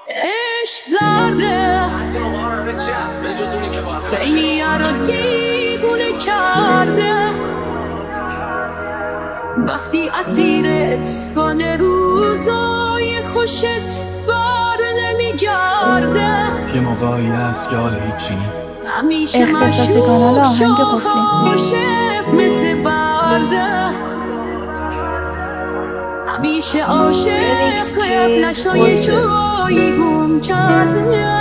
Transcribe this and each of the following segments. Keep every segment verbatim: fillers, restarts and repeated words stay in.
عشق داره خیلی رو دیوونه کرده وقتی اسیرت کنه روزای خوشت بار نمیگرده یه موقعی هست که حال هیچی همیشه مشروب عاشق مثل برده همیشه عاشق قبلش تا یه جایی گم کرده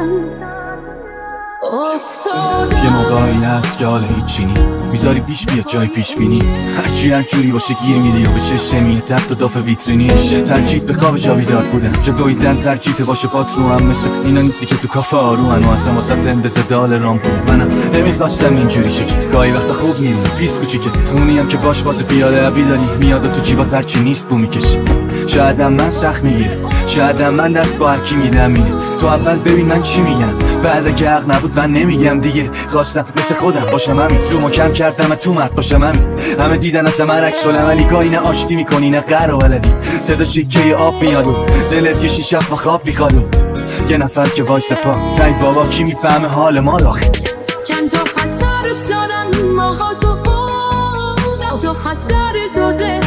افتاده یه موقعی هست که حال هیچی نی میذاری پیش بیاد جای پیش بینی هرچی هر جوری باشه گیر میدی و به چشم میاد تحت و داف ویترینی ترجیت به خواب جا بیدار بودن جا دویدن ترجیت باشه پات رو هم مثل اینا نیستی که تو کافه آرومن و اصلا واسه اندازه دال رام بود منم نمیخواستم اینجوری چکت گاهی وقتا خوب میمونه پیست کوچیکت اونی هم که باش باز پیاده عوی داری میاد تو جیبات هرچی نیست بو میکشی شایدم من سخت میگیره شایدم من دست با هرکی میدم اینه تو اول ببین من چی میگم بعد که حق نبود من نمیگم دیگه خواستم مثل خودم باشم همین رو کم کردم تو مرد باشم همین همه دیدن اصلا من عکس العملی گاهی نه آشتی میکنی نه قهر و ولدی صدا چیکه آب میاد و دلت یه شیشه و خواب میخواد و یه نفر که وایس پا تای بابا کی میفهمه حال ما آخه چند تا خطر افتادن ماها تو بود تو خطر داده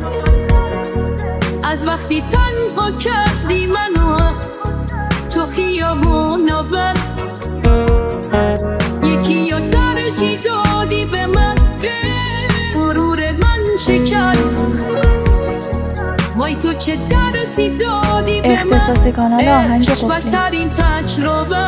از وقتی تنها کردی منو تو خیابون و بر یکی یا درجی دادی به من غرور من شکست وای تو چه درسی دادی به من اختصاص کانال آهنگ قفلی بدترین تجربه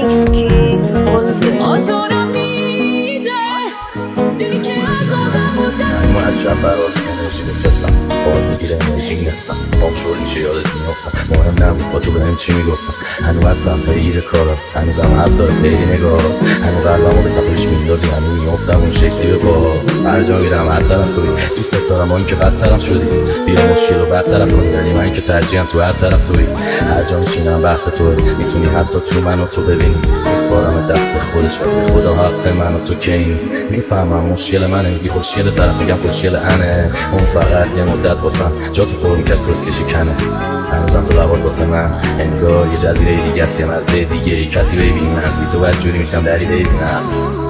آزارم میده دیگه که از آدم و دست ما از شب برات انرژی بفرستم باد میگیره انرژی نیستم بام شور میشه یادت میافتم مهم نبود با تو بهم چی میگفتم هنو هستم پیر کارات هنوزم حرف داره خیلی نگاه هنو قلبمو به تپش میندازی هنو میافتم اون شکلی به پا هر جا میرم هر طرف توی دوست دارم آن که بدطرف شدی بیا مشکل رو بدطرف کنی ولی من که ترجیحم تو هر طرف توی هر جا میشینم بحث توی میتونی حتی تو منو تو ببینی میسپارم دست خودش وقتی خدا حق منو تو کینی میفهمم مشکل منه میگی خوشگل طرف میگم خوشگل انه اون فقط یه مدت واسم جا تو طور میکرد کسکشی کنه هنوزم تو لبات واسه من انگار یه جزیره دیگه است یه مزه دیگه کتی ببینیم از بی تو بدجوری میشم دری ببینم